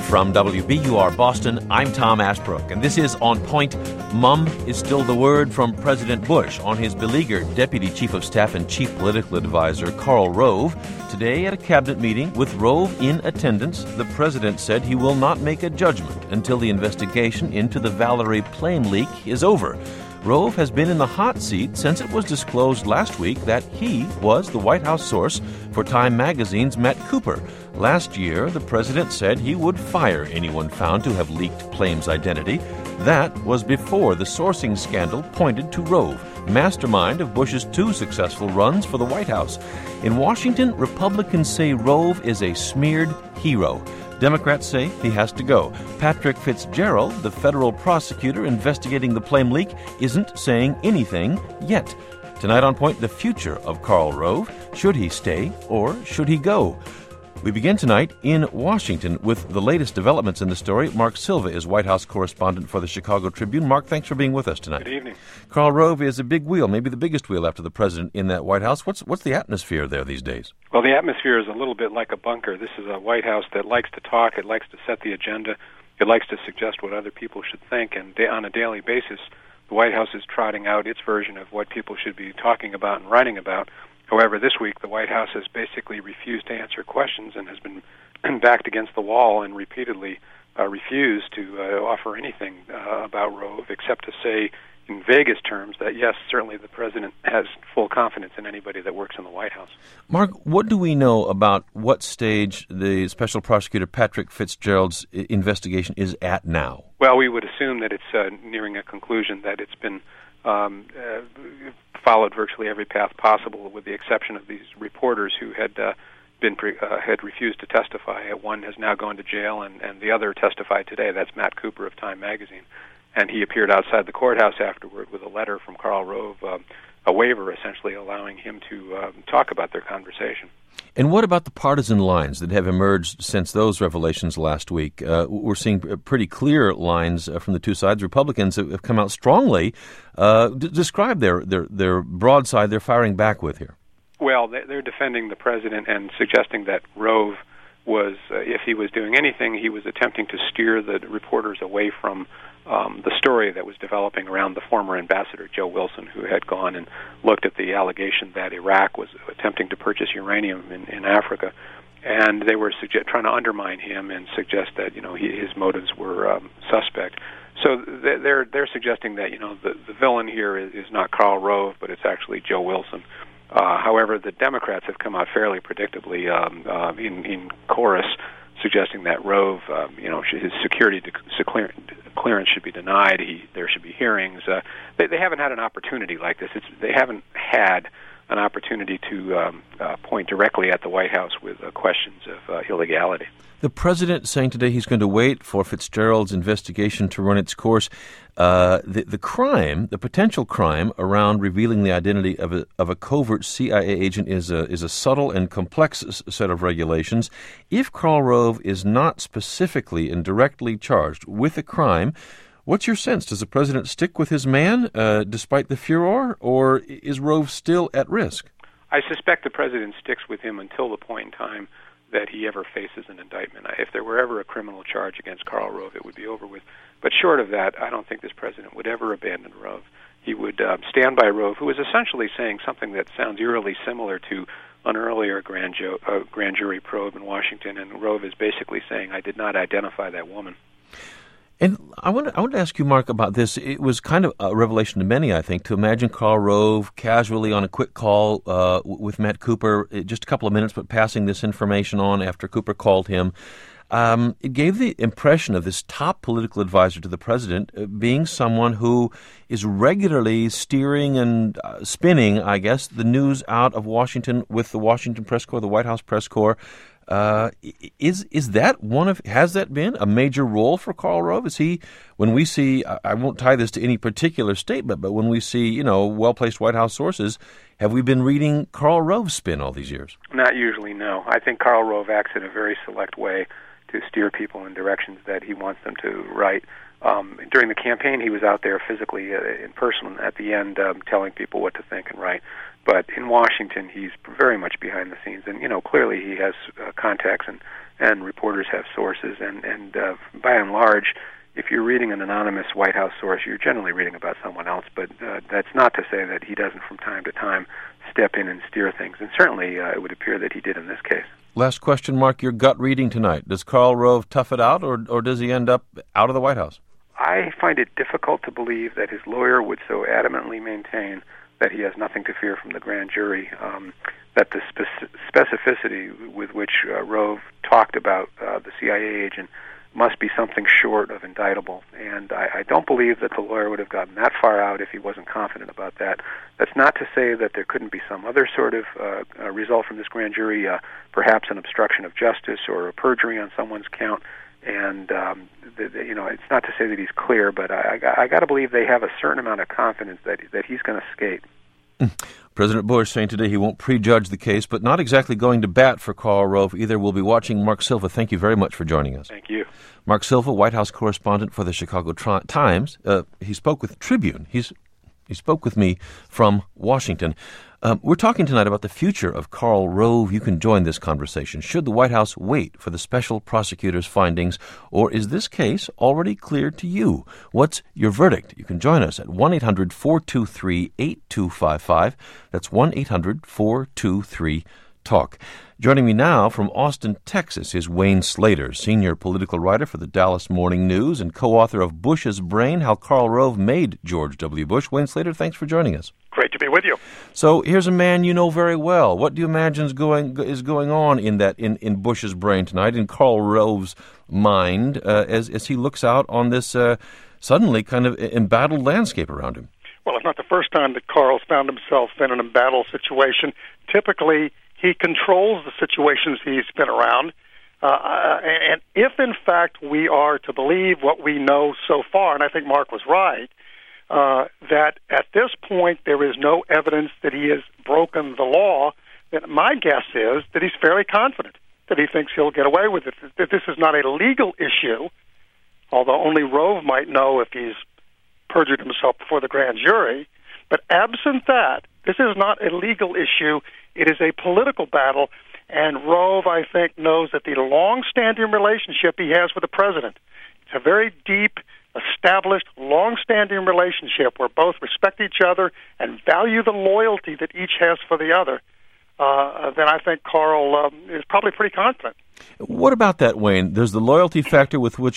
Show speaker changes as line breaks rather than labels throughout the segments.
From WBUR Boston, I'm Tom Ashbrook, and this is On Point. Mum is still the word from President Bush on his beleaguered Deputy Chief of Staff and Chief Political Advisor, Karl Rove. Today at a cabinet meeting with Rove in attendance, the president said he will not make a judgment until the investigation into the Valerie plane leak is over. Rove has been in the hot seat since it was disclosed last week that he was the White House source for Time magazine's Matt Cooper. Last year, the president said he would fire anyone found to have leaked Plame's identity. That was before the sourcing scandal pointed to Rove, mastermind of Bush's two successful runs for the White House. In Washington, Republicans say Rove is a smeared hero. Democrats say he has to go. Patrick Fitzgerald, the federal prosecutor investigating the Plame leak, isn't saying anything yet. Tonight on Point, the future of Karl Rove. Should he stay or should he go? We begin tonight in Washington with the latest developments in the story. Mark Silva is White House correspondent for the Chicago Tribune. Mark, thanks for being with us tonight.
Good evening.
Karl Rove is a big wheel, maybe the biggest wheel after the president in that White House. What's the atmosphere there these days?
Well, the atmosphere is a little bit like a bunker. This is a White House that likes to talk. It likes to set the agenda. It likes to suggest what other people should think. And on a daily basis, the White House is trotting out its version of what people should be talking about and writing about. However, this week, the White House has basically refused to answer questions and has been backed against the wall and repeatedly refused to offer anything about Rove except to say in vaguest terms that, yes, certainly the president has full confidence in anybody that works in the White House.
Mark, what do we know about what stage the Special Prosecutor Patrick Fitzgerald's investigation is at now?
Well, we would assume that it's nearing a conclusion, that it's been followed virtually every path possible, with the exception of these reporters who had had refused to testify. One has now gone to jail, and the other testified today. That's Matt Cooper of Time magazine, and he appeared outside the courthouse afterward with a letter from Karl Rove, a waiver essentially allowing him to talk about their conversation.
And what about the partisan lines that have emerged since those revelations last week? We're seeing pretty clear lines from the two sides. Republicans have come out strongly. Describe their broadside they're firing back with here.
Well, they're defending the president and suggesting that Rove was, if he was doing anything, he was attempting to steer the reporters away from the story that was developing around the former ambassador, Joe Wilson, who had gone and looked at the allegation that Iraq was attempting to purchase uranium in Africa. And they were trying to undermine him and suggest that, his motives were suspect. So they're suggesting that, the villain here is not Karl Rove, but it's actually Joe Wilson. However, the Democrats have come out fairly predictably in chorus, suggesting that Rove, his security clearance should be denied. There should be hearings. They haven't had an opportunity like this. They haven't had an opportunity to point directly at the White House with questions of illegality.
The president saying today he's going to wait for Fitzgerald's investigation to run its course. The potential crime around revealing the identity of a covert CIA agent is a subtle and complex set of regulations. If Karl Rove is not specifically and directly charged with a crime, what's your sense? Does the president stick with his man despite the furor, or is Rove still at risk?
I suspect the president sticks with him until the point in time that he ever faces an indictment. If there were ever a criminal charge against Karl Rove, it would be over with. But short of that, I don't think this president would ever abandon Rove. He would stand by Rove, who is essentially saying something that sounds eerily similar to an earlier grand jury probe in Washington, and Rove is basically saying, I did not identify that woman.
And I want to ask you, Mark, about this. It was kind of a revelation to many, I think, to imagine Karl Rove casually on a quick call with Matt Cooper, just a couple of minutes, but passing this information on after Cooper called him. It gave the impression of this top political advisor to the president being someone who is regularly steering and spinning, I guess, the news out of Washington with the Washington Press Corps, the White House Press Corps. Is that has that been a major role for Karl Rove? Is he, when we see, I won't tie this to any particular statement, but when we see, well-placed White House sources, have we been reading Karl Rove's spin all these years?
Not usually, no. I think Karl Rove acts in a very select way to steer people in directions that he wants them to write. During the campaign, he was out there physically in person at the end telling people what to think and write. But in Washington, he's very much behind the scenes, and clearly he has contacts, and reporters have sources, and by and large, if you're reading an anonymous White House source, you're generally reading about someone else. But that's not to say that he doesn't from time to time step in and steer things, and certainly it would appear that he did in this case.
Last question, Mark, your gut reading tonight. Does Karl Rove tough it out, or does he end up out of the White House?
I find it difficult to believe that his lawyer would so adamantly maintain that he has nothing to fear from the grand jury, that the specificity with which Rove talked about the CIA agent must be something short of indictable. And I don't believe that the lawyer would have gotten that far out if he wasn't confident about that. That's not to say that there couldn't be some other sort of result from this grand jury, perhaps an obstruction of justice or a perjury on someone's count. And it's not to say that he's clear, but I got to believe they have a certain amount of confidence that he's going to skate.
President Bush saying today he won't prejudge the case, but not exactly going to bat for Karl Rove either. We'll be watching. Mark Silva, thank you very much for joining us.
Thank you.
Mark Silva, White House correspondent for the Chicago Times. He spoke with Tribune. He spoke with me from Washington. We're talking tonight about the future of Karl Rove. You can join this conversation. Should the White House wait for the special prosecutor's findings, or is this case already clear to you? What's your verdict? You can join us at 1-800-423-8255. That's 1-800-423-TALK. Joining me now from Austin, Texas, is Wayne Slater, senior political writer for the Dallas Morning News and co-author of Bush's Brain, How Karl Rove Made George W. Bush. Wayne Slater, thanks for joining us.
Great to be with you.
So here's a man you know very well. What do you imagine is going on in Bush's brain tonight, in Karl Rove's mind, as he looks out on this suddenly kind of embattled landscape around him?
Well, it's not the first time that Karl's found himself in an embattled situation. Typically, he controls the situations he's been around. And if, in fact, we are to believe what we know so far, and I think Mark was right, that at this point there is no evidence that he has broken the law, then my guess is that he's fairly confident that he thinks he'll get away with it, that this is not a legal issue, although only Rove might know if he's perjured himself before the grand jury. But absent that, this is not a legal issue. It is a political battle, and Rove, I think, knows that the long-standing relationship he has with the president, it's a very deep, established, long-standing relationship where both respect each other and value the loyalty that each has for the other, then I think Karl is probably pretty confident.
What about that, Wayne? There's the loyalty factor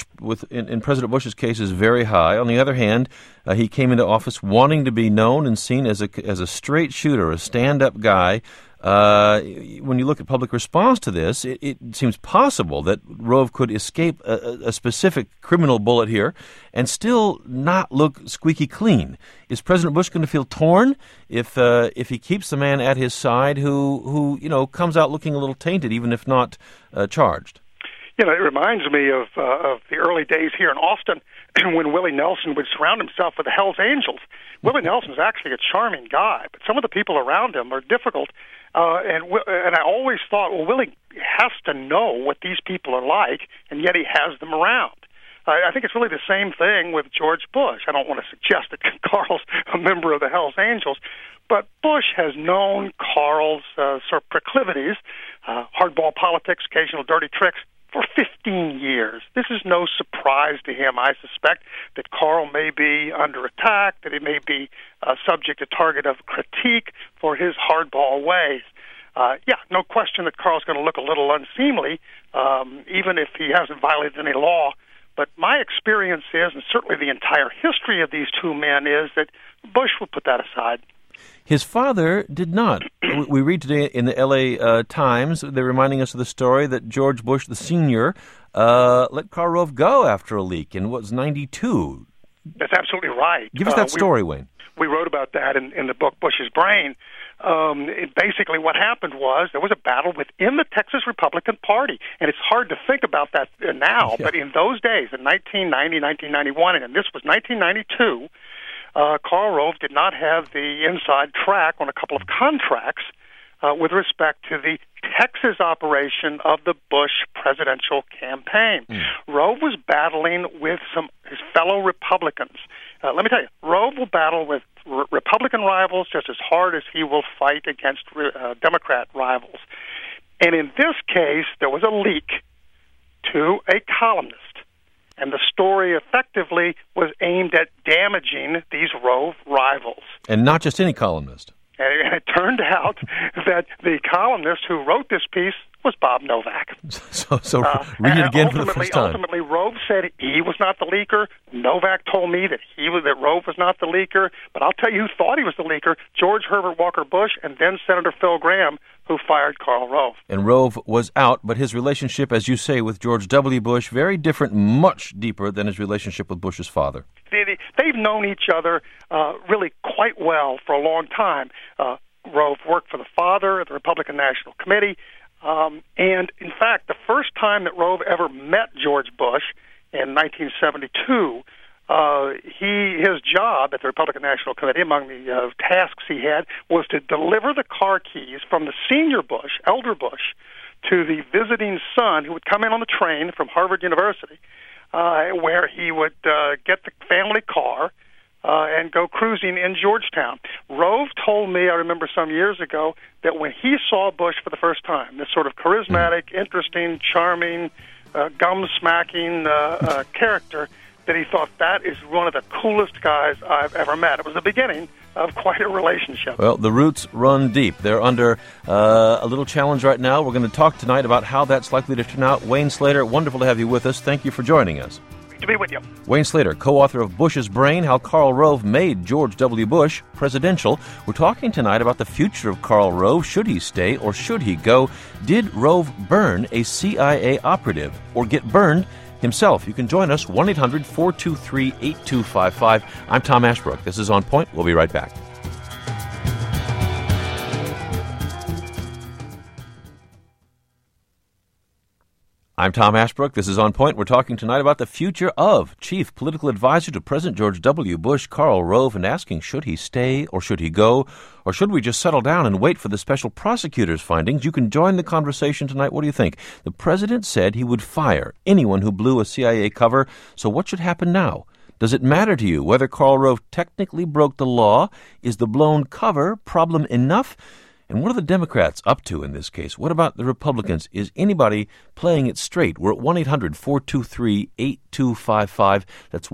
in President Bush's case is very high. On the other hand, he came into office wanting to be known and seen as a straight shooter, a stand-up guy. When you look at public response to this, it seems possible that Rove could escape a specific criminal bullet here and still not look squeaky clean. Is President Bush going to feel torn if he keeps the man at his side who comes out looking a little tainted, even if not charged?
It reminds me of the early days here in Austin when Willie Nelson would surround himself with the Hells Angels. Willie Nelson's actually a charming guy, but some of the people around him are difficult. And I always thought, well, Willie has to know what these people are like, and yet he has them around. I think it's really the same thing with George Bush. I don't want to suggest that Karl's a member of the Hells Angels, but Bush has known Karl's sort of proclivities, hardball politics, occasional dirty tricks, for 15 years. This is no surprise to him, I suspect, that Karl may be under attack, that he may be subject to target of critique for his hardball ways. No question that Karl's going to look a little unseemly, even if he hasn't violated any law. But my experience is, and certainly the entire history of these two men, is that Bush will put that aside.
His father did not. We read today in the L.A. Times, they're reminding us of the story that George Bush, the senior, let Karl Rove go after a leak in what was 92.
That's absolutely right.
Give us that story, Wayne.
We wrote about that in the book Bush's Brain. Basically what happened was there was a battle within the Texas Republican Party, and it's hard to think about that now, but in those days, in 1990, 1991, and this was 1992, Karl Rove did not have the inside track on a couple of contracts with respect to the Texas operation of the Bush presidential campaign. Rove was battling with his fellow Republicans. Let me tell you, Rove will battle with Republicans Republican rivals just as hard as he will fight against Democrat rivals. And in this case, there was a leak to a columnist. And the story effectively was aimed at damaging these Rove rivals.
And not just any columnist.
And it turned out that the columnist who wrote this piece was Bob Novak.
So read it again for the first time.
Ultimately, Rove said he was not the leaker. Novak told me that Rove was not the leaker. But I'll tell you who thought he was the leaker: George Herbert Walker Bush and then Senator Phil Gramm, who fired Karl Rove.
And Rove was out, but his relationship, as you say, with George W. Bush, very different, much deeper than his relationship with Bush's father.
They've known each other really quite well for a long time. Rove worked for the father at the Republican National Committee. And, in fact, the first time that Rove ever met George Bush in 1972, his job at the Republican National Committee, among the tasks he had, was to deliver the car keys from the senior Bush, Elder Bush, to the visiting son who would come in on the train from Harvard University, where he would get the family car and go cruising in Georgetown. Rove told me, I remember some years ago, that when he saw Bush for the first time, this sort of charismatic, interesting, charming, gum-smacking character, that he thought that is one of the coolest guys I've ever met. It was the beginning of quite a relationship.
Well, the roots run deep. They're under a little challenge right now. We're going to talk tonight about how that's likely to turn out. Wayne Slater, wonderful to have you with us. Thank you for joining us.
To be with you.
Wayne Slater, co-author of Bush's Brain, How Karl Rove Made George W. Bush Presidential. We're talking tonight about the future of Karl Rove. Should he stay or should he go? Did Rove burn a CIA operative or get burned himself? You can join us, 1-800-423-8255. I'm Tom Ashbrook. This is On Point. We'll be right back. I'm Tom Ashbrook. This is On Point. We're talking tonight about the future of Chief Political Advisor to President George W. Bush, Karl Rove, and asking, should he stay or should he go? Or should we just settle down and wait for the special prosecutor's findings? You can join the conversation tonight. What do you think? The president said he would fire anyone who blew a CIA cover. So what should happen now? Does it matter to you whether Karl Rove technically broke the law? Is the blown cover problem enough? And what are the Democrats up to in this case? What about the Republicans? Is anybody playing it straight? We're at 1-800-423-8255. That's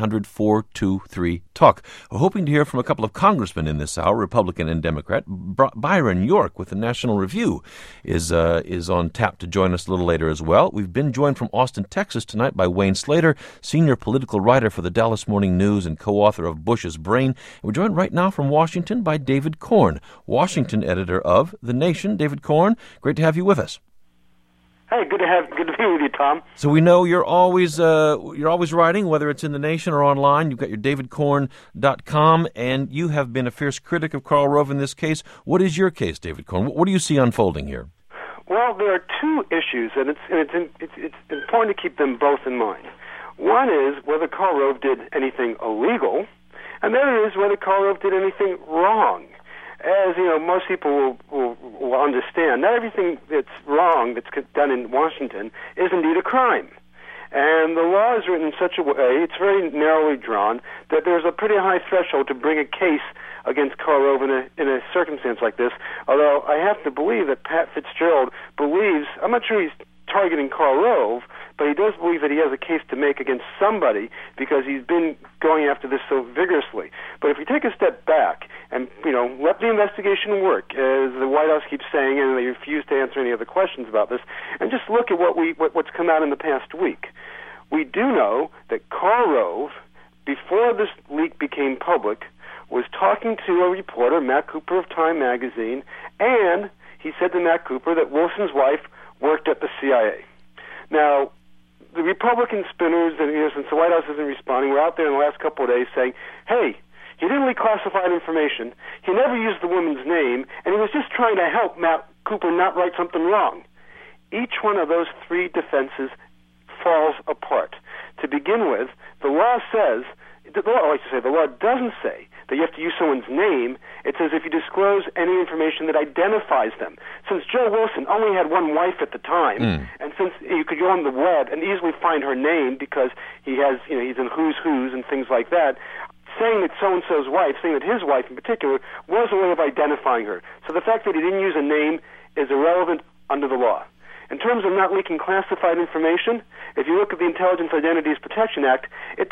1-800-423-TALK. We're hoping to hear from a couple of congressmen in this hour, Republican and Democrat. Byron York with the National Review is on tap to join us a little later as well. We've been joined from Austin, Texas tonight by Wayne Slater, senior political writer for the Dallas Morning News and co-author of Bush's Brain. And we're joined right now from Washington by David Corn, Washington editor of The Nation. David Corn, great to have you with us.
Hey, good to be with you, Tom.
So we know you're always writing, whether it's in The Nation or online. You've got your davidcorn.com, and you have been a fierce critic of Karl Rove in this case. What is your case, David Corn? What do you see unfolding here?
Well, there are two issues, and it's important to keep them both in mind. One is whether Karl Rove did anything illegal, and the other is whether Karl Rove did anything wrong. As you know, most people will understand, not everything that's wrong that's done in Washington is indeed a crime. And the law is written in such a way, it's very narrowly drawn, that there's a pretty high threshold to bring a case against Karl Rove in a circumstance like this. Although I have to believe that Pat Fitzgerald believes, I'm not sure he's targeting Karl Rove, but he does believe that he has a case to make against somebody because he's been going after this so vigorously. But if we take a step back and, let the investigation work, as the White House keeps saying, and they refuse to answer any other questions about this, and just look at what's come out in the past week. We do know that Karl Rove, before this leak became public, was talking to a reporter, Matt Cooper of Time magazine, and he said to Matt Cooper that Wilson's wife worked at the CIA. Now, the Republican spinners, and since the White House isn't responding, were out there in the last couple of days saying, hey, he didn't leak classified information, he never used the woman's name, and he was just trying to help Matt Cooper not write something wrong. Each one of those three defenses falls apart. To begin with, the law says, the law doesn't say that you have to use someone's name. It says if you disclose any information that identifies them. Since Joe Wilson only had one wife at the time, and since you could go on the web and easily find her name because he has, he's in Who's Who's and things like that, saying that so-and-so's wife, saying that his wife in particular, was a way of identifying her. So the fact that he didn't use a name is irrelevant under the law. In terms of not leaking classified information, if you look at the Intelligence Identities Protection Act, it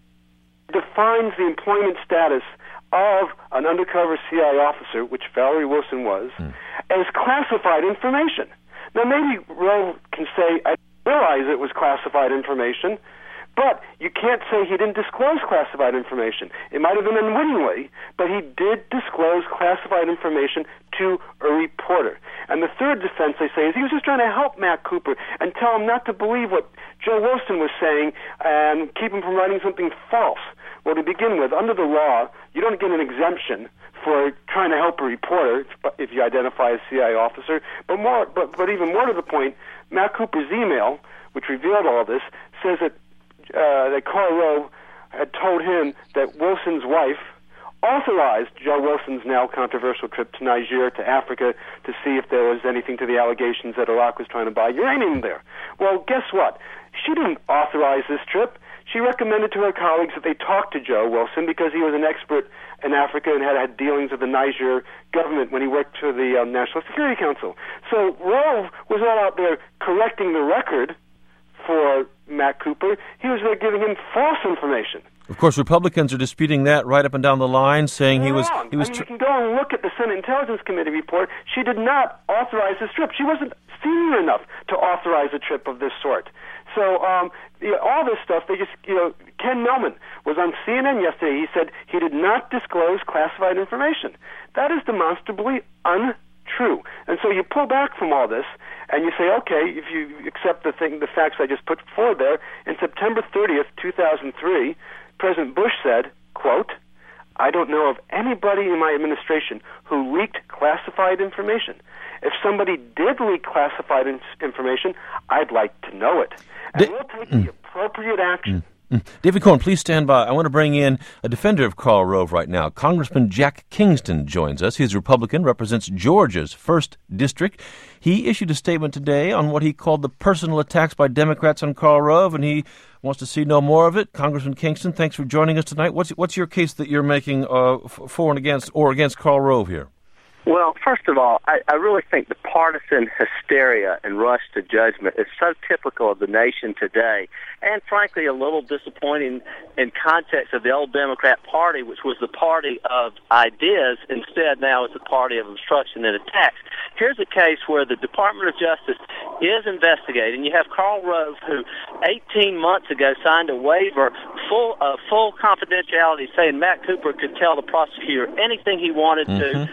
defines the employment status of an undercover CIA officer, which Valerie Wilson was, as classified information. Now, maybe Rove can say, I realize it was classified information, but you can't say he didn't disclose classified information. It might have been unwittingly, but he did disclose classified information to a reporter. And the third defense, they say, is he was just trying to help Matt Cooper and tell him not to believe what Joe Wilson was saying and keep him from writing something false. Well, to begin with, under the law, you don't get an exemption for trying to help a reporter if you identify a CIA officer. But even more to the point, Matt Cooper's email, which revealed all this, says that Karl Rove had told him that Wilson's wife authorized Joe Wilson's now controversial trip to Niger, to Africa, to see if there was anything to the allegations that Iraq was trying to buy uranium there. Well, guess what? She didn't authorize this trip. She recommended to her colleagues that they talk to Joe Wilson because he was an expert in Africa and had dealings with the Niger government when he worked for the National Security Council. So Rove was not out there correcting the record for Matt Cooper. He was there giving him false information.
Of course, Republicans are disputing that right up and down the line, saying he was.
You can go and look at the Senate Intelligence Committee report. She did not authorize this trip. She wasn't senior enough to authorize a trip of this sort. So all this stuff, Ken Millman was on CNN yesterday. He said he did not disclose classified information. That is demonstrably untrue. And so you pull back from all this and you say, okay, if you accept the facts I just put forward there, in September 30th, 2003, President Bush said, quote, I don't know of anybody in my administration who leaked classified information. If somebody did leak classified information, I'd like to know it. And we'll take the appropriate action.
David Cohen, please stand by. I want to bring in a defender of Karl Rove right now. Congressman Jack Kingston joins us. He's a Republican, represents Georgia's 1st District. He issued a statement today on what he called the personal attacks by Democrats on Karl Rove, and he wants to see no more of it. Congressman Kingston, thanks for joining us tonight. What's your case that you're making for and against Karl Rove here?
Well, first of all, I really think the partisan hysteria and rush to judgment is so typical of the nation today, and frankly a little disappointing in context of the old Democrat Party, which was the party of ideas, instead now it's a party of obstruction and attacks. Here's a case where the Department of Justice is investigating. You have Karl Rove, who 18 months ago signed a waiver full confidentiality saying Matt Cooper could tell the prosecutor anything he wanted to,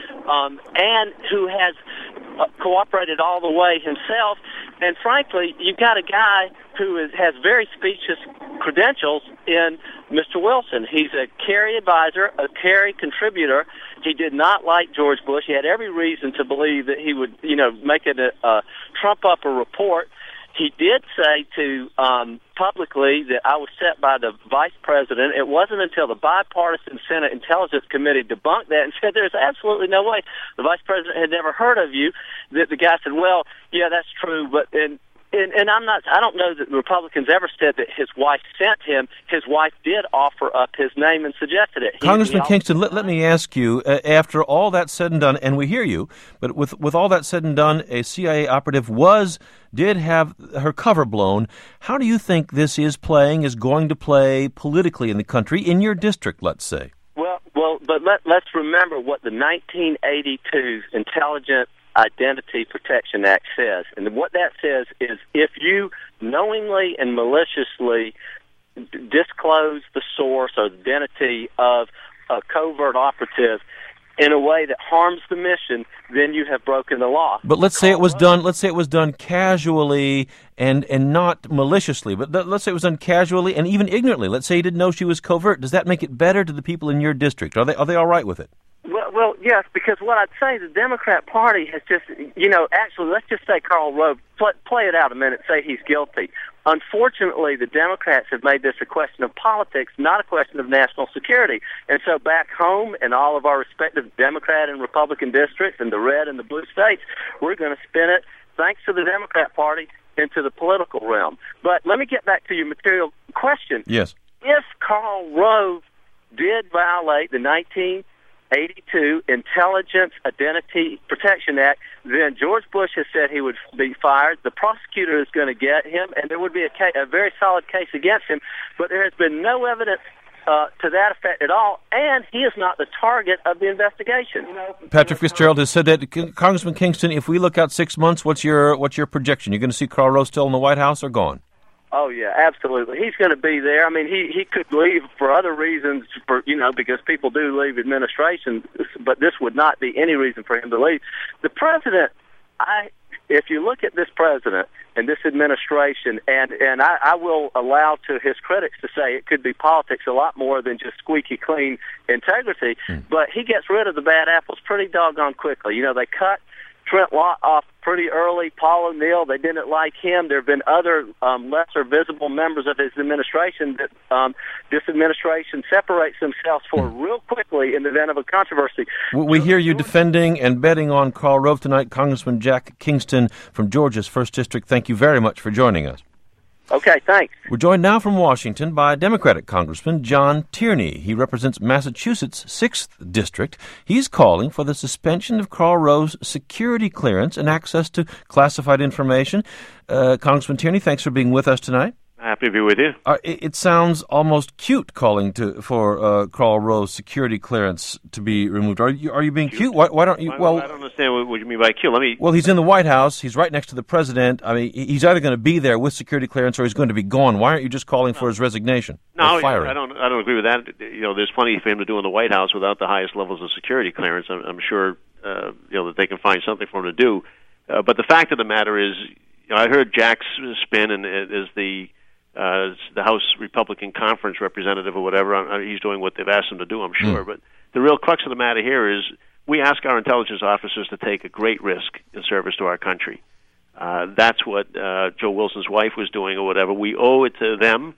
and who has cooperated all the way himself. And frankly, you've got a guy who has very specious credentials in Mr. Wilson. He's a Kerry advisor, a Kerry contributor. He did not like George Bush. He had every reason to believe that he would, make it trump up a report. He did say to publicly that I was set by the vice president. It wasn't until the bipartisan Senate Intelligence Committee debunked that and said there's absolutely no way. The vice president had never heard of you. That the guy said, well, yeah, that's true, but and I don't know that the Republicans ever said that his wife sent him. His wife did offer up his name and suggested it.
Congressman Kingston, let me ask you, after all that said and done, and we hear you, but with all that said and done, a CIA operative did have her cover blown. How do you think this is going to play politically in the country, in your district, let's say?
Well, but let's remember what the 1982 Intelligent Identity Protection Act says. And what that says is if you knowingly and maliciously disclose the source or the identity of a covert operative in a way that harms the mission, then you have broken the law.
But let's say it was done casually and not maliciously. But let's say it was done casually and even ignorantly. Let's say he didn't know she was covert. Does that make it better to the people in your district? Are they all right with it?
Well, yes, because what I'd say, the Democrat Party has just, actually, let's just say Karl Rove, play it out a minute, say he's guilty. Unfortunately, the Democrats have made this a question of politics, not a question of national security. And so back home in all of our respective Democrat and Republican districts and the red and the blue states, we're going to spin it, thanks to the Democrat Party, into the political realm. But let me get back to your material question.
Yes.
If Karl Rove did violate the 1982 Intelligence Identity Protection Act, then George Bush has said he would be fired. The prosecutor is going to get him, and there would be a very solid case against him. But there has been no evidence to that effect at all, and he is not the target of the investigation.
Patrick Fitzgerald has said that. Congressman Kingston, if we look out 6 months, what's your projection? You're going to see Karl Rove still in the White House or gone?
Oh, yeah, absolutely. He's going to be there. I mean, he could leave for other reasons, because people do leave administration, but this would not be any reason for him to leave. The president, if you look at this president and this administration, and I will allow to his critics to say it could be politics a lot more than just squeaky clean integrity, but he gets rid of the bad apples pretty doggone quickly. They cut Trent Lott off pretty early. Paul O'Neill, they didn't like him. There have been other lesser visible members of his administration that this administration separates themselves for real quickly in the event of a controversy.
We hear you defending and betting on Karl Rove tonight. Congressman Jack Kingston from Georgia's 1st District, thank you very much for joining us.
Okay, thanks.
We're joined now from Washington by Democratic Congressman John Tierney. He represents Massachusetts' 6th District. He's calling for the suspension of Karl Rove's security clearance and access to classified information. Congressman Tierney, thanks for being with us tonight.
Happy to be with you.
It sounds almost cute calling for Karl Rove's security clearance to be removed. Are you being cute? Why don't you?
Well, I don't understand what you mean by cute.
Well, he's in the White House. He's right next to the president. I mean, he's either going to be there with security clearance or he's going to be gone. Why aren't you just calling for his resignation?
No, I don't agree with that. There's plenty for him to do in the White House without the highest levels of security clearance. I'm sure that they can find something for him to do. But the fact of the matter is, I heard Jack's spin, and as the House Republican Conference representative or whatever. He's doing what they've asked him to do, I'm sure. But the real crux of the matter here is we ask our intelligence officers to take a great risk in service to our country. That's what Joe Wilson's wife was doing or whatever. We owe it to them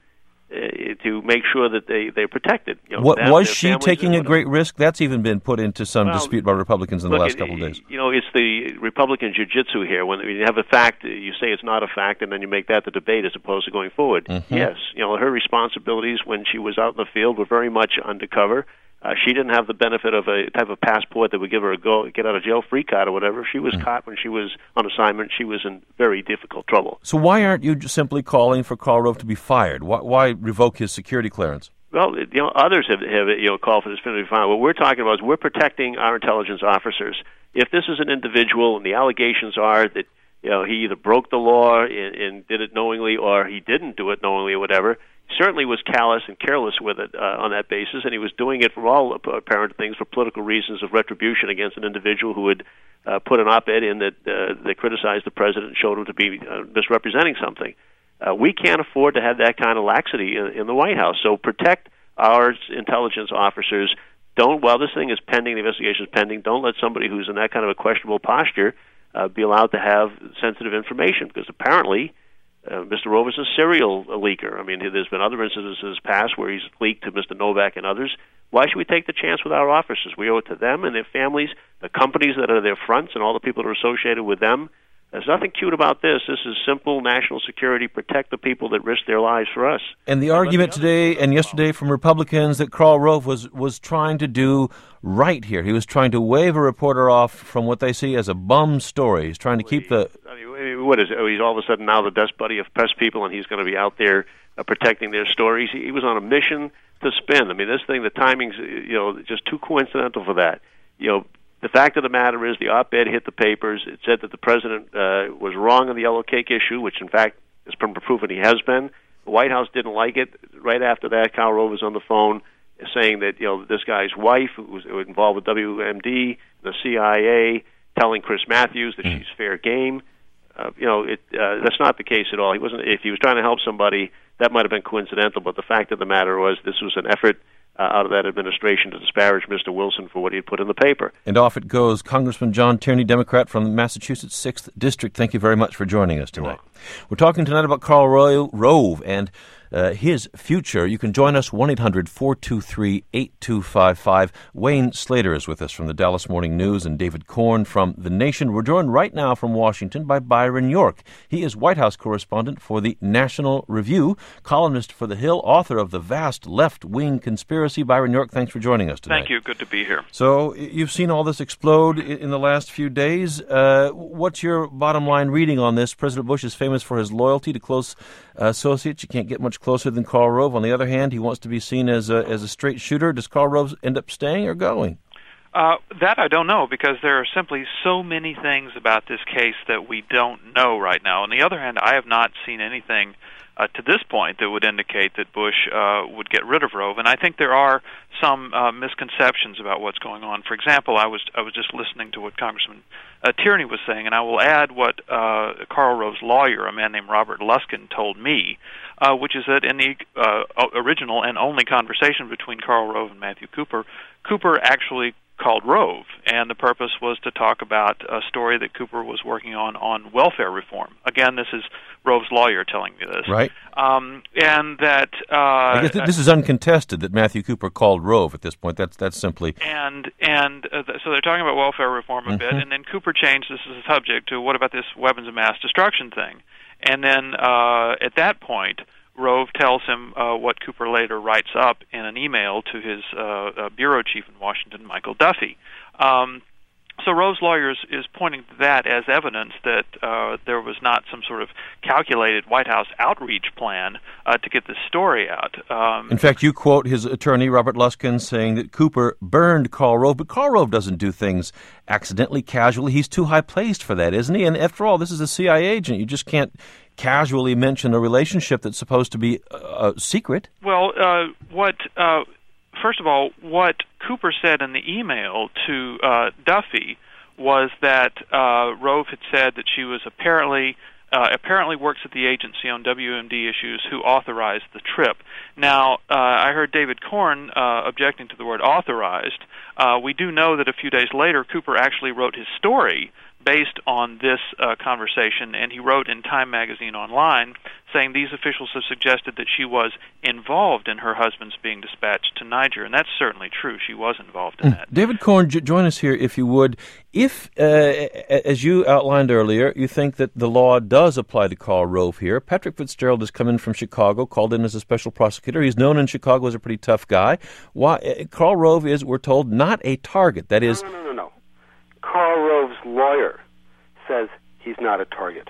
to make sure that they're protected.
Was she taking a great risk? That's even been put into some dispute by Republicans in the last couple of days.
It's the Republican jiu-jitsu here. When you have a fact, you say it's not a fact, and then you make that the debate as opposed to going forward. Mm-hmm. Yes, her responsibilities when she was out in the field were very much undercover. She didn't have the benefit of a type of passport that would give her a get out of jail free card or whatever. If she was caught when she was on assignment, she was in very difficult trouble.
So why aren't you simply calling for Karl Rove to be fired? Why revoke his security clearance?
Well, others have called for this to be fired. What we're talking about is we're protecting our intelligence officers. If this is an individual and the allegations are that he either broke the law and did it knowingly or he didn't do it knowingly or whatever, certainly was callous and careless with it on that basis, and he was doing it for all apparent things for political reasons of retribution against an individual who had put an op-ed in that criticized the president and showed him to be misrepresenting something. We can't afford to have that kind of laxity in the White House, so protect our intelligence officers. While this thing is pending, the investigation is pending, don't let somebody who's in that kind of a questionable posture be allowed to have sensitive information, because apparently Mr. Rove is a serial leaker. I mean, there's been other incidences past where he's leaked to Mr. Novak and others. Why should we take the chance with our officers? We owe it to them and their families, the companies that are their fronts, and all the people that are associated with them. There's nothing cute about this. This is simple national security. Protect the people that risk their lives for us.
And the argument today and yesterday from Republicans that Karl Rove was trying to do right here. He was trying to wave a reporter off from what they see as a bum story. He's trying to keep the...
What is it? He's all of a sudden now the best buddy of press people, and he's going to be out there protecting their stories. He was on a mission to spin. I mean, this thing, the timing's just too coincidental for that. The fact of the matter is the op-ed hit the papers. It said that the president was wrong on the yellow cake issue, which in fact has been proven he has been. The White House didn't like it. Right after that, Karl Rove was on the phone saying that this guy's wife, who was involved with WMD, the CIA, telling Chris Matthews that she's fair game. That's not the case at all. He wasn't. If he was trying to help somebody, that might have been coincidental. But the fact of the matter was, this was an effort out of that administration to disparage Mr. Wilson for what he had put in the paper.
And off it goes. Congressman John Tierney, Democrat from Massachusetts' 6th District. Thank you very much for joining us tonight. We're talking tonight about Karl Rove and his future. You can join us, 1-800-423-8255. Wayne Slater is with us from the Dallas Morning News and David Korn from The Nation. We're joined right now from Washington by Byron York. He is White House correspondent for the National Review, columnist for The Hill, author of The Vast Left-Wing Conspiracy. Byron York, thanks for joining us today.
Thank you. Good to be here.
So you've seen all this explode in the last few days. What's your bottom line reading on this? President Bush is famous for his loyalty to close associates. You can't get much closer than Karl Rove. On the other hand, he wants to be seen as a straight shooter. Does Karl Rove end up staying or going?
That I don't know, because there are simply so many things about this case that we don't know right now. On the other hand, I have not seen anything to this point that would indicate that Bush would get rid of Rove, and I think there are some misconceptions about what's going on. For example, I was just listening to what Congressman Tierney was saying, and I will add what Karl Rove's lawyer, a man named Robert Luskin, told me, which is that in the original and only conversation between Karl Rove and Matthew Cooper, Cooper actually called Rove, and the purpose was to talk about a story that Cooper was working on welfare reform. Again, this is Rove's lawyer telling me this.
Right.
And that...
I guess this is uncontested that Matthew Cooper called Rove at this point. That's simply...
So they're talking about welfare reform a bit, and then Cooper changed this as a subject to what about this weapons of mass destruction thing? And then at that point, Rove tells him what Cooper later writes up in an email to his bureau chief in Washington, Michael Duffy. So Rove's lawyer is pointing to that as evidence that there was not some sort of calculated White House outreach plan to get this story out.
In fact, you quote his attorney, Robert Luskin, saying that Cooper burned Karl Rove, but Karl Rove doesn't do things accidentally, casually. He's too high-placed for that, isn't he? And after all, this is a CIA agent. You just can't casually mention a relationship that's supposed to be secret.
Well, first of all, what Cooper said in the email to Duffy was that Rove had said that she was apparently works at the agency on WMD issues who authorized the trip. Now, I heard David Korn objecting to the word authorized. We do know that a few days later, Cooper actually wrote his story based on this conversation, and he wrote in Time magazine online saying these officials have suggested that she was involved in her husband's being dispatched to Niger, and that's certainly true. She was involved in that.
David Korn, join us here if you would. If, as you outlined earlier, you think that the law does apply to Karl Rove here, Patrick Fitzgerald has come in from Chicago, called in as a special prosecutor. He's known in Chicago as a pretty tough guy. Why Karl Rove is, we're told, not a target. That is...
No. Karl Rove's lawyer says he's not a target.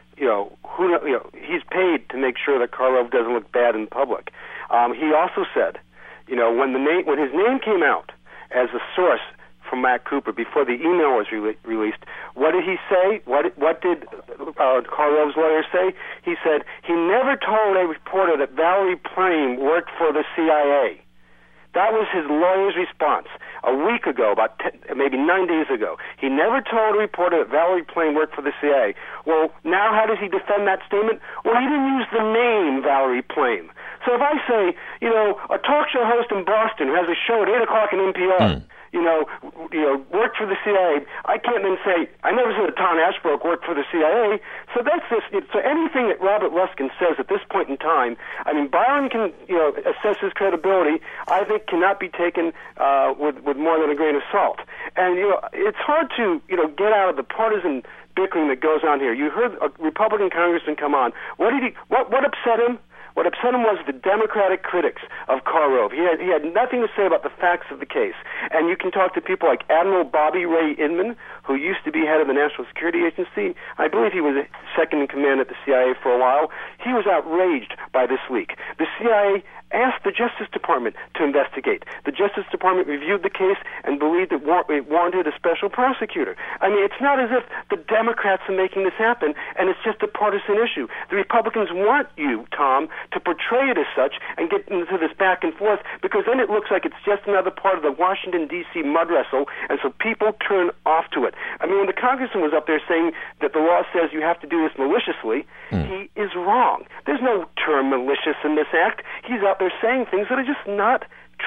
He's paid to make sure that Karl Rove doesn't look bad in public. He also said, when his name came out as a source from Matt Cooper before the email was released, what did he say? What did Karl Rove's lawyer say? He said he never told a reporter that Valerie Plame worked for the CIA. That was his lawyer's response a week ago, maybe 9 days ago. He never told a reporter that Valerie Plame worked for the CIA. Well, now how does he defend that statement? Well, he didn't use the name Valerie Plame. So if I say, a talk show host in Boston who has a show at 8 o'clock in NPR, worked for the CIA, I can't then say, I never said that Tom Ashbrook worked for the CIA. So that's this. So anything that Robert Luskin says at this point in time, Byron can, assess his credibility, I think cannot be taken with more than a grain of salt. And, it's hard to, get out of the partisan bickering that goes on here. You heard a Republican congressman come on. What upset him? What upset him was the Democratic critics of Karl Rove. He had nothing to say about the facts of the case. And you can talk to people like Admiral Bobby Ray Inman, who used to be head of the National Security Agency. I believe he was second in command at the CIA for a while. He was outraged by this leak. The CIA asked the Justice Department to investigate. The Justice Department reviewed the case and believed it warranted a special prosecutor. It's not as if the Democrats are making this happen, and it's just a partisan issue. The Republicans want you, Tom, to portray it as such and get into this back and forth, because then it looks like it's just another part of the Washington, D.C. mud wrestle, and so people turn off to it. When the congressman was up there saying that the law says you have to do this maliciously, he is wrong. There's no term malicious in this act. He's out there saying things that are just not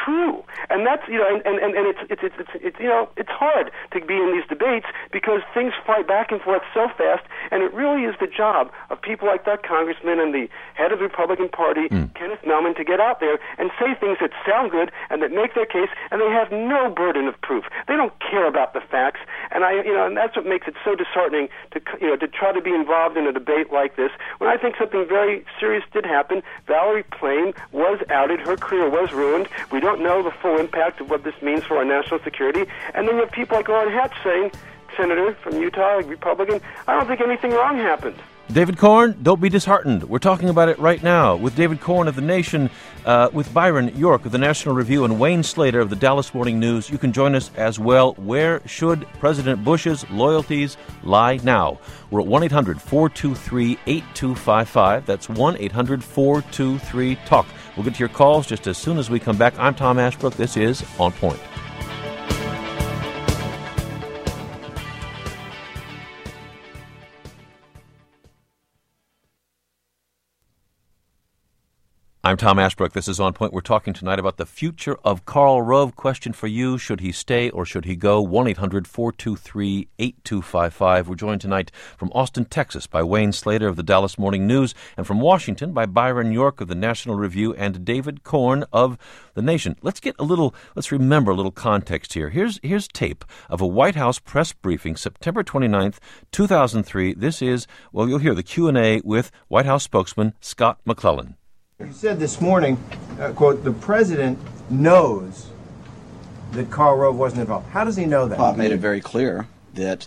true. And that's, you know, and it's you know, it's hard to be in these debates because things fly back and forth so fast, and it really is the job of people like that congressman and the head of the Republican Party, Kenneth Melman, to get out there and say things that sound good and that make their case, and they have no burden of proof. They don't care about the facts, and and that's what makes it so disheartening to try to be involved in a debate like this when I think something very serious did happen. Valerie Plame was outed. Her career was ruined. We don't know the full impact of what this means for our national security. And then you have people like Orrin Hatch saying, Senator from Utah, Republican, I don't think anything wrong happened.
David Corn, don't be disheartened. We're talking about it right now with David Corn of The Nation, with Byron York of The National Review, and Wayne Slater of the Dallas Morning News. You can join us as well. Where should President Bush's loyalties lie now? We're at 1-800-423-8255. That's 1-800-423-TALK. We'll get to your calls just as soon as we come back. I'm Tom Ashbrook. This is On Point. I'm Tom Ashbrook. This is On Point. We're talking tonight about the future of Karl Rove. Question for you, should he stay or should he go? 1-800-423-8255. We're joined tonight from Austin, Texas by Wayne Slater of the Dallas Morning News, and from Washington by Byron York of the National Review and David Corn of The Nation. Let's remember a little context here. Here's tape of a White House press briefing, September 29th, 2003. This is, well, you'll hear the Q&A with White House spokesman Scott McClellan.
You said this morning, quote, the president knows that Karl Rove wasn't involved. How does he know that?
Well, I've made it very clear that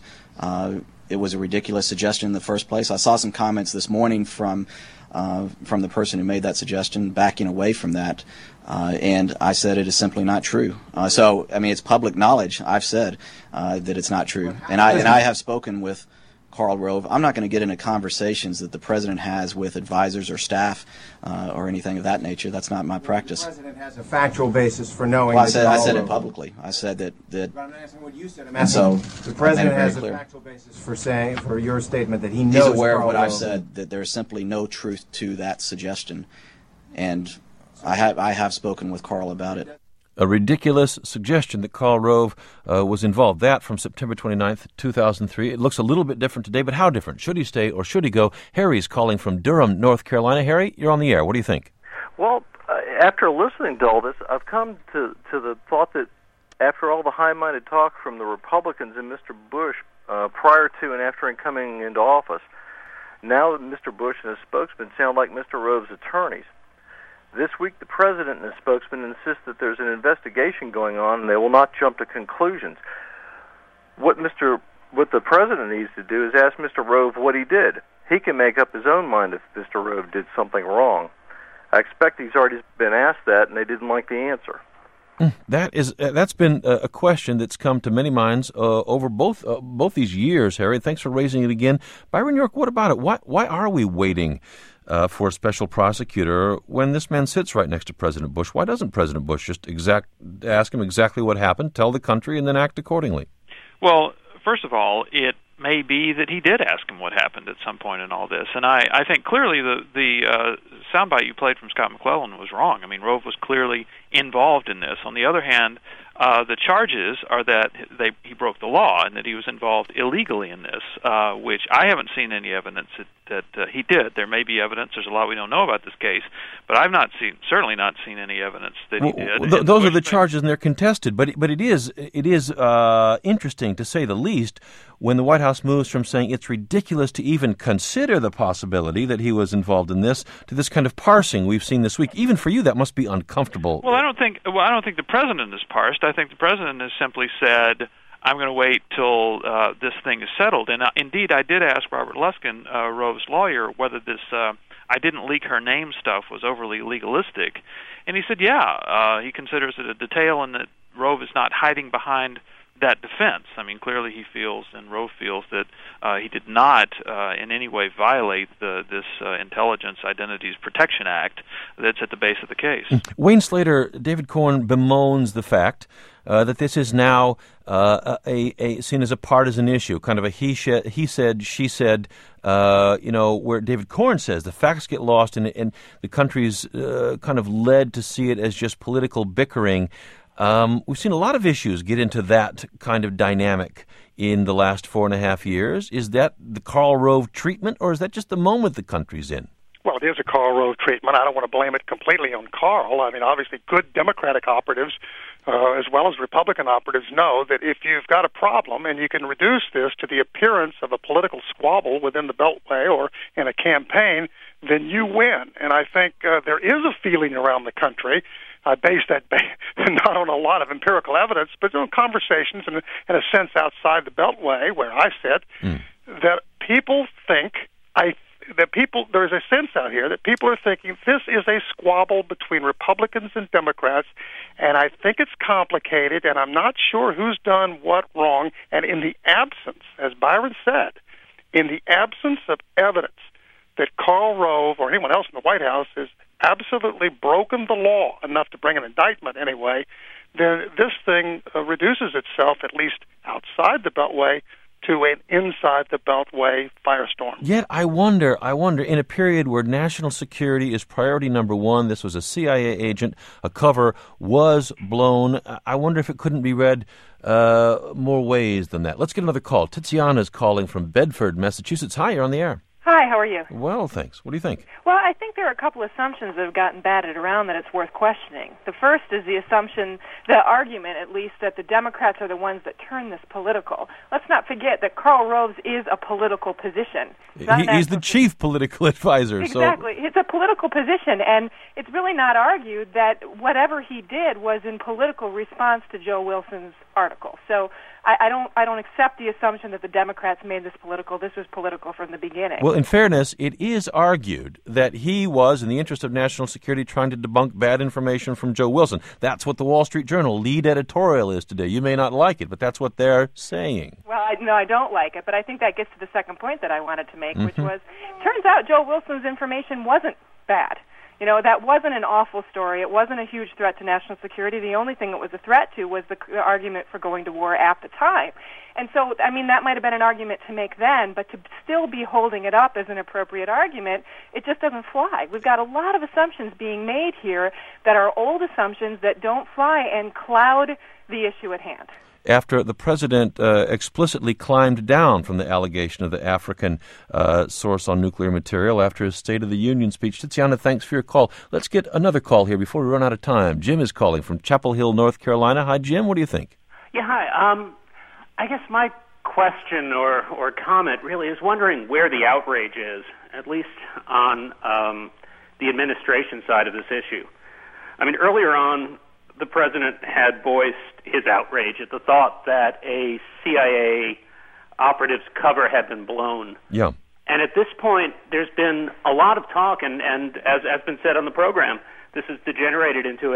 it was a ridiculous suggestion in the first place. I saw some comments this morning from the person who made that suggestion backing away from that, and I said it is simply not true. So, I mean, it's public knowledge. I've said that it's not true, and I have spoken with Karl Rove. I'm not going to get into conversations that the president has with advisors or staff or anything of that nature. That's not my practice.
The president has a factual basis for knowing.
Well, I said it publicly. I said that.
But I'm not asking what you said. I'm asking the president has a factual basis for your statement that he knows.
He's aware
Karl
of what
Rove.
I've said. That there's simply no truth to that suggestion, and I have spoken with Karl about it.
A ridiculous suggestion that Karl Rove was involved. That from September 29th, 2003. It looks a little bit different today, but how different? Should he stay or should he go? Harry's calling from Durham, North Carolina. Harry, you're on the air. What do you think?
Well, after listening to all this, I've come to the thought that after all the high-minded talk from the Republicans and Mr. Bush prior to and after him coming into office, now Mr. Bush and his spokesman sound like Mr. Rove's attorneys. This week, the president and his spokesman insist that there's an investigation going on, and they will not jump to conclusions. What the president needs to do is ask Mr. Rove what he did. He can make up his own mind if Mr. Rove did something wrong. I expect he's already been asked that, and they didn't like the answer.
That's been a question that's come to many minds over both these years, Harry. Thanks for raising it again. Byron York, what about it? Why are we waiting for a special prosecutor when this man sits right next to President Bush? Why doesn't President Bush just ask him exactly what happened, tell the country, and then act accordingly?
Well, first of all, it may be that he did ask him what happened at some point in all this, and I think clearly the soundbite you played from Scott McClellan was wrong. I mean, Rove was clearly involved in this. On the other hand, the charges are that he broke the law and that he was involved illegally in this, which I haven't seen any evidence that he did. There may be evidence. There's a lot we don't know about this case, but I've certainly not seen any evidence that he did.
Those are the charges, and they're contested. But it is interesting, to say the least, when the White House moves from saying it's ridiculous to even consider the possibility that he was involved in this to this kind of parsing we've seen this week. Even for you, that must be uncomfortable.
Well, I don't think the president is parsed. I think the president has simply said, I'm going to wait till this thing is settled. And indeed, I did ask Robert Luskin, Rove's lawyer, whether this I didn't leak her name stuff was overly legalistic. And he said, he considers it a detail and that Rove is not hiding behind that defense. I mean, clearly he feels, and Rove feels, that he did not in any way violate this Intelligence Identities Protection Act that's at the base of the case.
Wayne Slater, David Corn bemoans the fact that this is now seen as a partisan issue, kind of a he said, she said, where David Corn says the facts get lost and the country's kind of led to see it as just political bickering. We've seen a lot of issues get into that kind of dynamic in the last 4.5 years. Is that the Karl Rove treatment, or is that just the moment the country's in?
Well, it is a Karl Rove treatment. I don't want to blame it completely on Karl. I mean, obviously, good Democratic operatives, as well as Republican operatives, know that if you've got a problem and you can reduce this to the appearance of a political squabble within the Beltway or in a campaign, then you win. And I think there is a feeling around the country. I base that not on a lot of empirical evidence, but on conversations and in a sense outside the Beltway, where I sit, that people think there's a sense out here that people are thinking this is a squabble between Republicans and Democrats, and I think it's complicated, and I'm not sure who's done what wrong. And in the absence, as Byron said, in the absence of evidence that Karl Rove or anyone else in the White House has absolutely broken the law enough to bring an indictment anyway, then this thing reduces itself, at least outside the Beltway, to an inside the Beltway firestorm.
Yet I wonder, in a period where national security is priority number one, this was a CIA agent, a cover was blown, I wonder if it couldn't be read more ways than that. Let's get another call. Tiziana's calling from Bedford, Massachusetts. Hi, you're on the air.
Hi, how are you?
Well, thanks. What do you think?
Well, I think there are a couple assumptions that have gotten batted around that it's worth questioning. The first is the assumption, the argument at least, that the Democrats are the ones that turn this political. Let's not forget that Karl Rove is a political position.
He's the chief political advisor.
Exactly.
So.
It's a political position, and it's really not argued that whatever he did was in political response to Joe Wilson's article. So I don't accept the assumption that the Democrats made this political. This was political from the beginning.
Well, in fairness, it is argued that he was, in the interest of national security, trying to debunk bad information from Joe Wilson. That's what the Wall Street Journal lead editorial is today. You may not like it, but that's what they're saying.
Well, I don't like it, but I think that gets to the second point that I wanted to make, which was, turns out Joe Wilson's information wasn't bad. You know, that wasn't an awful story. It wasn't a huge threat to national security. The only thing it was a threat to was the argument for going to war at the time. And so, I mean, that might have been an argument to make then, but to still be holding it up as an appropriate argument, it just doesn't fly. We've got a lot of assumptions being made here that are old assumptions that don't fly and cloud the issue at hand.
After the president explicitly climbed down from the allegation of the African source on nuclear material after his State of the Union speech. Tiziana, thanks for your call. Let's get another call here before we run out of time. Jim is calling from Chapel Hill, North Carolina. Hi, Jim. What do you think?
Yeah, hi. I guess my question or comment really is wondering where the outrage is, at least on the administration side of this issue. I mean, earlier on, the president had voiced his outrage at the thought that a CIA operative's cover had been blown.
Yeah.
And at this point, there's been a lot of talk, and as has been said on the program, this has degenerated into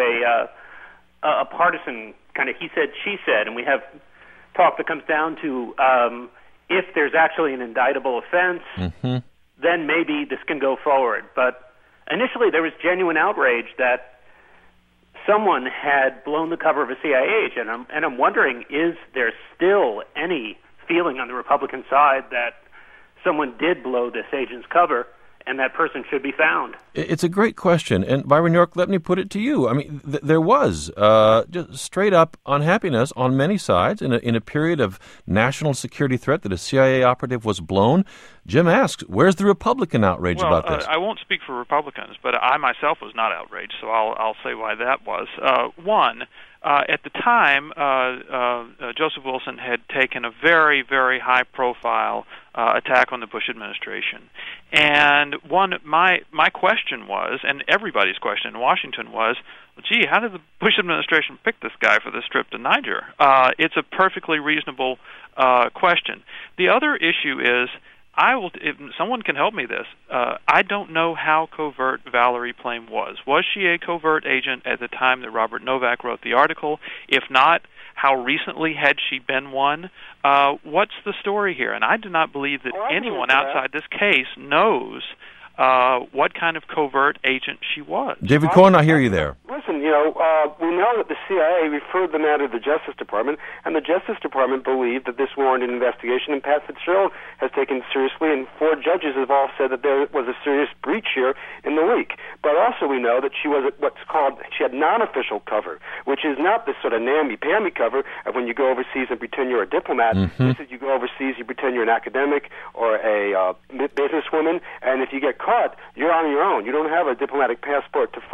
a partisan kind of he said, she said, and we have talk that comes down to if there's actually an indictable offense, then maybe this can go forward. But initially, there was genuine outrage that someone had blown the cover of a CIA agent, and I'm wondering, is there still any feeling on the Republican side that someone did blow this agent's cover and that person should be found?
It's a great question. And Byron York, let me put it to you. I mean, there was just straight up unhappiness on many sides in a period of national security threat that a CIA operative was blown. Jim asks, where's the Republican outrage about this?
I won't speak for Republicans, but I myself was not outraged, so I'll say why that was. One, at the time, Joseph Wilson had taken a very, very high-profile attack on the Bush administration. And my question was, and everybody's question in Washington was, well, gee, how did the Bush administration pick this guy for this trip to Niger? It's a perfectly reasonable question. The other issue is if someone can help me this, I don't know how covert Valerie Plame was. Was she a covert agent at the time that Robert Novak wrote the article? If not, how recently had she been one? What's the story here? And I do not believe that anyone outside this case knows what kind of covert agent she was.
David Corn, I hear you there.
Listen, we know that the CIA referred the matter to the Justice Department, and the Justice Department believed that this warranted an investigation, and Pat Fitzgerald has taken it seriously, and 4 judges have all said that there was a serious breach here in the leak. But also we know that she was she had non-official cover, which is not this sort of namby-pamby cover of when you go overseas and pretend you're a diplomat.
Mm-hmm.
This is you go overseas, you pretend you're an academic or a businesswoman, and if you get caught, you're on your own. You don't have a diplomatic passport to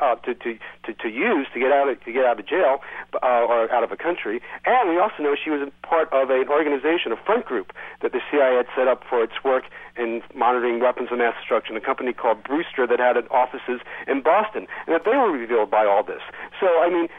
use to get out of jail or out of a country. And we also know she was part of an organization, a front group that the CIA had set up for its work in monitoring weapons of mass destruction, a company called Brewster that had offices in Boston, and that they were revealed by all this. So, I mean,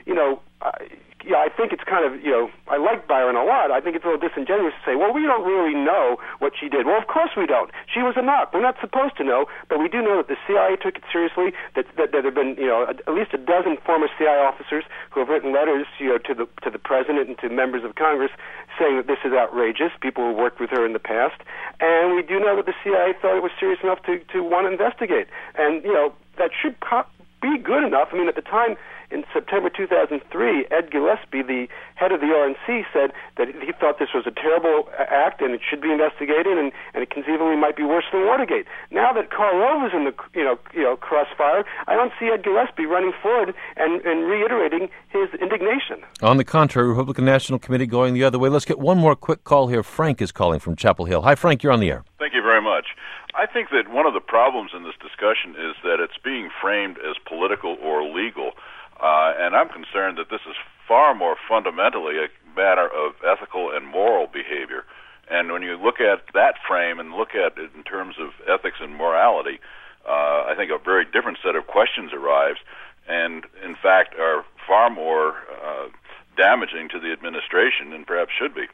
I think it's kind of, I like Byron a lot. I think it's a little disingenuous to say, well, we don't really know what she did. Well, of course we don't. She was a knock. We're not supposed to know, but we do know that the CIA took it seriously, that there have been, at least a dozen former CIA officers who have written letters, to the president and to members of Congress saying that this is outrageous, people who worked with her in the past. And we do know that the CIA thought it was serious enough to want to investigate. And, that should be good enough. I mean, at the time, in September 2003, Ed Gillespie, the head of the RNC, said that he thought this was a terrible act and it should be investigated, and it conceivably might be worse than Watergate. Now that Karl Rove is in the crossfire, I don't see Ed Gillespie running forward and reiterating his indignation.
On the contrary, Republican National Committee going the other way. Let's get one more quick call here. Frank is calling from Chapel Hill. Hi, Frank, you're on the air.
Thank you very much. I think that one of the problems in this discussion is that it's being framed as political or legal. And I'm concerned that this is far more fundamentally a matter of ethical and moral behavior. And when you look at that frame and look at it in terms of ethics and morality, I think a very different set of questions arrives, and in fact are far more damaging to the administration than perhaps should be.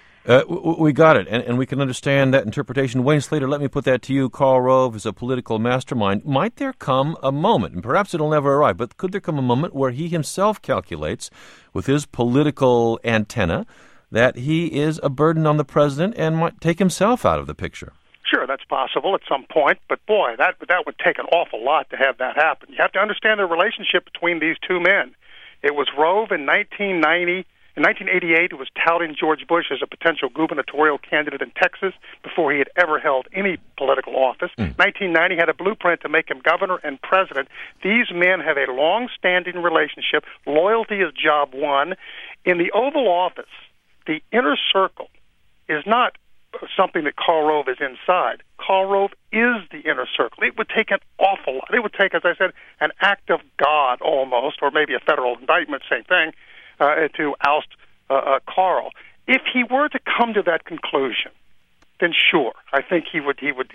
We got it, and we can understand that interpretation. Wayne Slater, let me put that to you. Karl Rove is a political mastermind. Might there come a moment, and perhaps it'll never arrive, but could there come a moment where he himself calculates with his political antenna that he is a burden on the president and might take himself out of the picture?
Sure, that's possible at some point, but boy, that would take an awful lot to have that happen. You have to understand the relationship between these two men. It was Rove in 1990. In 1988, it was touting George Bush as a potential gubernatorial candidate in Texas before he had ever held any political office. 1990 had a blueprint to make him governor and president. These men have a long-standing relationship. Loyalty is job one. In the Oval Office, the inner circle is not something that Karl Rove is inside. Karl Rove is the inner circle. It would take an awful lot. It would take, as I said, an act of God almost, or maybe a federal indictment, same thing, to oust Karl. If he were to come to that conclusion, then sure, I think that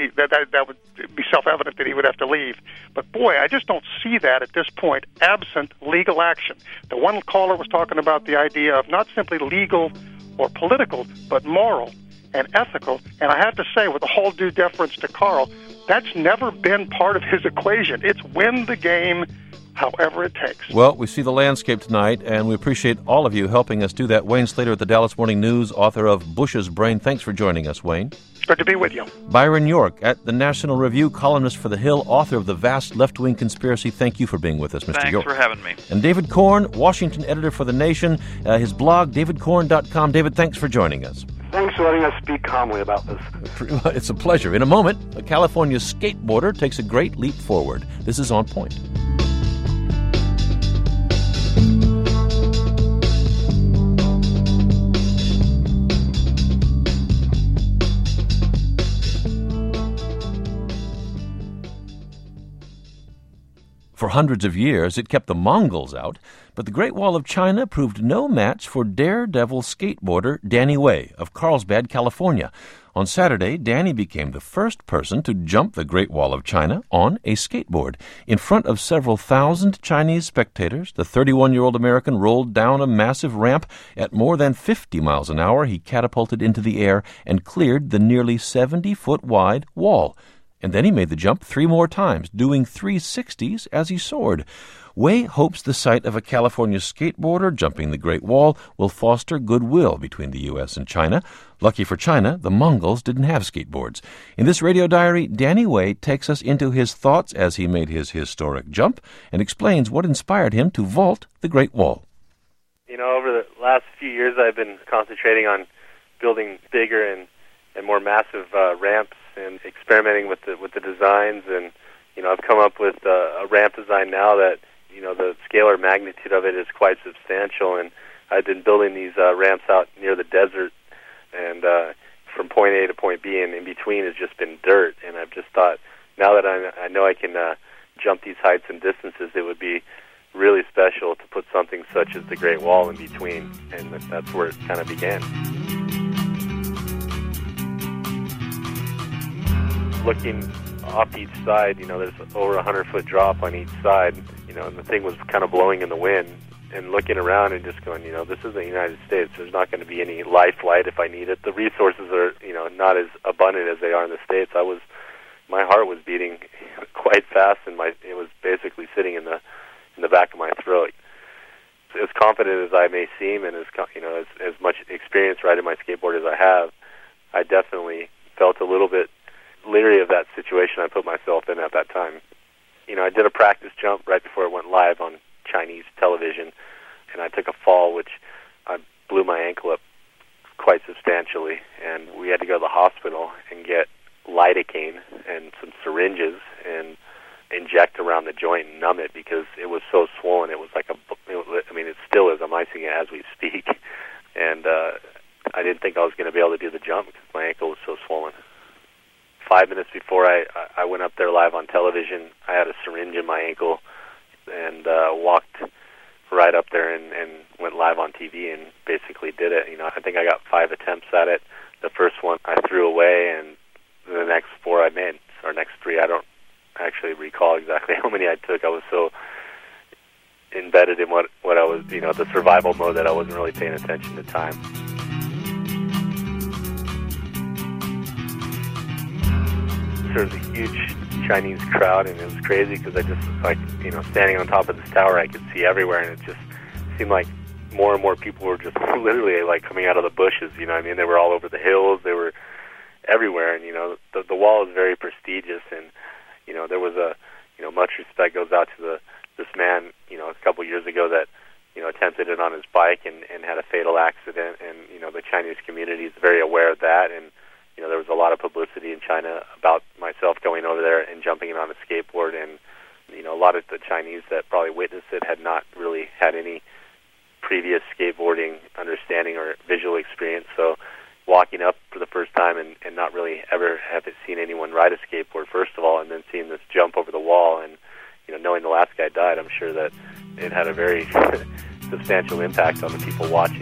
would be self-evident that he would have to leave. But boy, I just don't see that at this point, absent legal action. The one caller was talking about the idea of not simply legal or political, but moral and ethical. And I have to say, with all due deference to Karl, that's never been part of his equation. It's win the game however it takes.
Well, we see the landscape tonight, and we appreciate all of you helping us do that. Wayne Slater at the Dallas Morning News, author of Bush's Brain. Thanks for joining us, Wayne.
Good to be with you.
Byron York at the National Review, columnist for The Hill, author of The Vast Left-Wing Conspiracy. Thank you for being with us, Mr. York.
Thanks for having me.
And David Corn, Washington editor for The Nation, his blog, davidcorn.com. David, thanks for joining us.
Thanks for letting us speak calmly about this.
It's a pleasure. In a moment, a California skateboarder takes a great leap forward. This is On Point. For hundreds of years, it kept the Mongols out, but the Great Wall of China proved no match for daredevil skateboarder Danny Way of Carlsbad, California. On Saturday, Danny became the first person to jump the Great Wall of China on a skateboard. In front of several thousand Chinese spectators, the 31-year-old American rolled down a massive ramp. At more than 50 miles an hour, he catapulted into the air and cleared the nearly 70-foot wide wall. And then he made the jump 3 more times, doing 360s as he soared. Wei hopes the sight of a California skateboarder jumping the Great Wall will foster goodwill between the U.S. and China. Lucky for China, the Mongols didn't have skateboards. In this radio diary, Danny Wei takes us into his thoughts as he made his historic jump and explains what inspired him to vault the Great Wall.
Over the last few years, I've been concentrating on building bigger and more massive ramps and experimenting with the designs. And, I've come up with a ramp design now that the scalar magnitude of it is quite substantial, and I've been building these ramps out near the desert, and from point A to point B, and in between has just been dirt. And I've just thought, now that I know I can jump these heights and distances, it would be really special to put something such as the Great Wall in between, and that's where it kind of began. Looking off each side, there's over 100-foot drop on each side, and the thing was kind of blowing in the wind, and looking around and just going, this is the United States. There's not going to be any life flight if I need it. The resources are, not as abundant as they are in the States. My heart was beating quite fast, and it was basically sitting in the back of my throat. As confident as I may seem, and as much experience riding my skateboard as I have, I definitely felt a little bit leery of that situation I put myself in at that time. I did a practice jump right before it went live on Chinese television, and I took a fall, which I blew my ankle up quite substantially, and we had to go to the hospital and get lidocaine and some syringes and inject around the joint and numb it because it was so swollen. It was like it still is. I'm icing it as we speak, and I didn't think I was going to be able to do the jump because my ankle was so swollen. 5 minutes before I went up there live on television, I had a syringe in my ankle and walked right up there and went live on TV and basically did it. I think I got 5 attempts at it. The first one I threw away, and the next 4 I made, or next 3. I don't actually recall exactly how many I took. I was so embedded in what I was, the survival mode, that I wasn't really paying attention to time. There was a huge Chinese crowd, and it was crazy because I just, standing on top of this tower, I could see everywhere, and it just seemed like more and more people were just literally coming out of the bushes. They were all over the hills, they were everywhere, and the wall is very prestigious, and there was much respect goes out to this man a couple years ago that attempted it on his bike and had a fatal accident, and the Chinese community is very aware of that, and there was a lot of publicity in China about myself going over there and jumping it on a skateboard, and a lot of the Chinese that probably witnessed it had not really had any previous skateboarding understanding or visual experience. So walking up for the first time and not really ever have seen anyone ride a skateboard, first of all, and then seeing this jump over the wall, and knowing the last guy died, I'm sure that it had a very substantial impact on the people watching.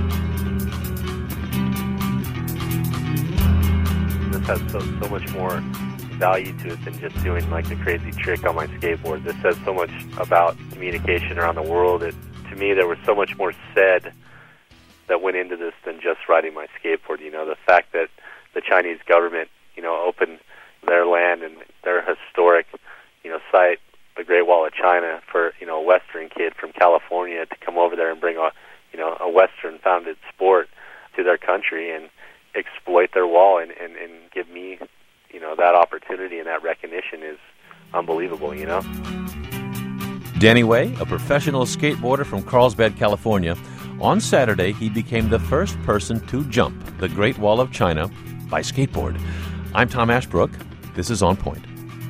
This has so much more value to it than just doing a crazy trick on my skateboard. This says so much about communication around the world. To me, there was so much more said that went into this than just riding my skateboard. The fact that the Chinese government, opened their land and their historic, site, the Great Wall of China, for, a Western kid from California to come over there and bring a Western-founded sport to their country and exploit their wall and give me, that opportunity and that recognition is unbelievable,
Danny Wei, a professional skateboarder from Carlsbad, California. On Saturday, he became the first person to jump the Great Wall of China by skateboard. I'm Tom Ashbrook. This is On Point.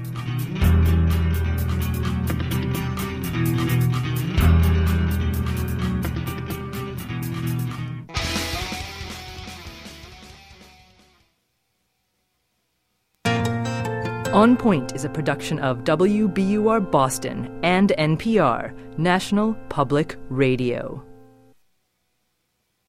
On Point is a production of WBUR Boston and NPR, National Public Radio.